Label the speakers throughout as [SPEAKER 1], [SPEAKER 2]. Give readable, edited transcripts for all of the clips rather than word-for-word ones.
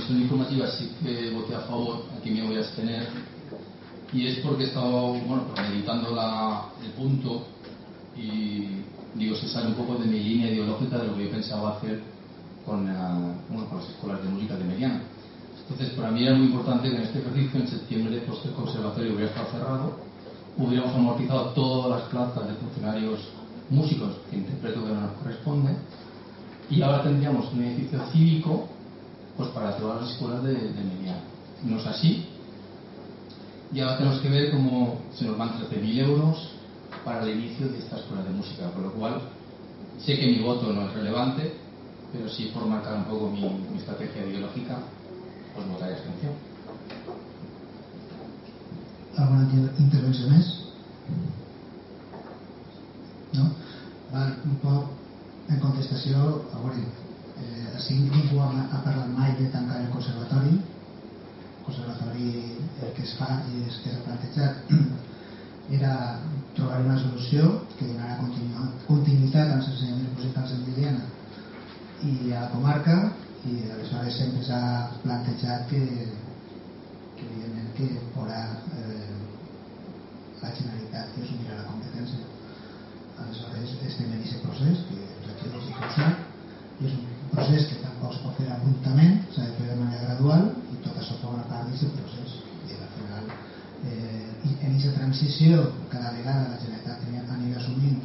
[SPEAKER 1] comisión informativa sí que voté a favor, aquí me voy a abstener, y es porque he estado meditando el punto y digo, se sale un poco de mi línea ideológica de lo que yo pensaba hacer con las escuelas de música de Meliana. Entonces, para mí era muy importante que en este ejercicio, en septiembre, pues el conservatorio hubiera estado cerrado, hubiéramos amortizado todas las plazas de funcionarios músicos, que interpreto que no nos corresponde, y ahora tendríamos un edificio cívico pues para todas las escuelas de Meliana. No es así, y ahora tenemos que ver cómo se nos van 13.000 euros para el inicio de esta escuela de música, con lo cual sé que mi voto no es relevante, pero sí por marcar un poco mi estrategia ideológica, pues votaré abstención.
[SPEAKER 2] ¿Alguna intervenció més? No? Val, un poc en contestació, a veure, així ningú ha parlat mai de tancar el conservatori. El conservatori el que es fa i el que s'ha plantejat era trobar una solució que donarà continuïtat als ensenyaments musicals en Meliana i a la comarca, i aleshores sempre s'ha plantejat que evidentment que haurà la Generalitat que assumirà la competència. Aleshores estem en aquest procés que us haig de exposar, i és un procés que tampoc es pot fer abruptament, s'ha de fer de manera gradual, i tot això forma part d'aquest procés. I al final en aquesta transició cada vegada la Generalitat anirà assumint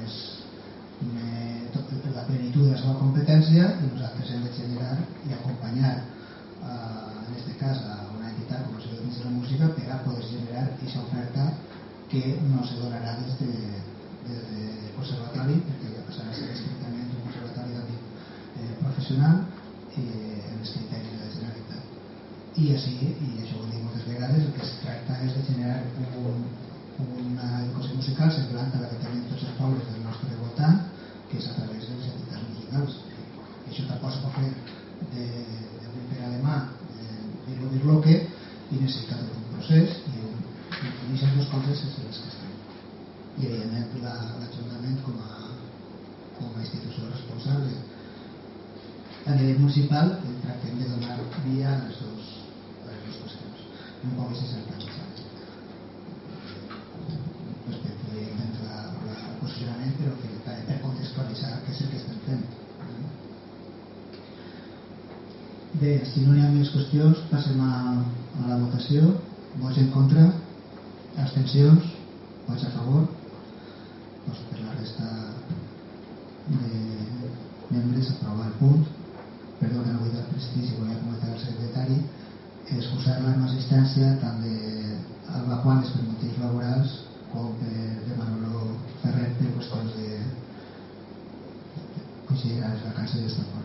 [SPEAKER 2] la plenitud de la seva competència, i nosaltres hem de generar i acompanyar en aquest cas a una entitat com el Servei de la Música per a poder generar aquesta oferta que no se donarà des del conservatori, perquè ja passarà a ser estrictament un conservatori d'àmbit professional en els criteris de la Generalitat. I així, i això ho dic moltes vegades, el que es tracta és de generar una educació musical semblant a la que tenim tots els pobles del nostre voltant, que és a través de les entitats musicals. I això tampoc es pot fer d'avui per a demà, dir-lo que, i necessita tot un procés, i aquestes dues coses és les que estem. I evidentment l'Ajuntament com a institució responsable a nivell municipal tractem de donar via a les dues qüestions. Un poc és el plantejament respecte al posicionament, però que per contextualitzar què és el que estem fent. Bé, si no hi ha més qüestions, passem a la votació. Vots en contra, abstencions, vots a favor. Doncs per la resta de membres aprovar el punt. Perdó que no vull dar prestigi, volia comentar al secretari excusar la no assistència tant d'Alba Juanes per motius laborals com de Manolo Ferrer per qüestions de considerar les vacances d'esta forma.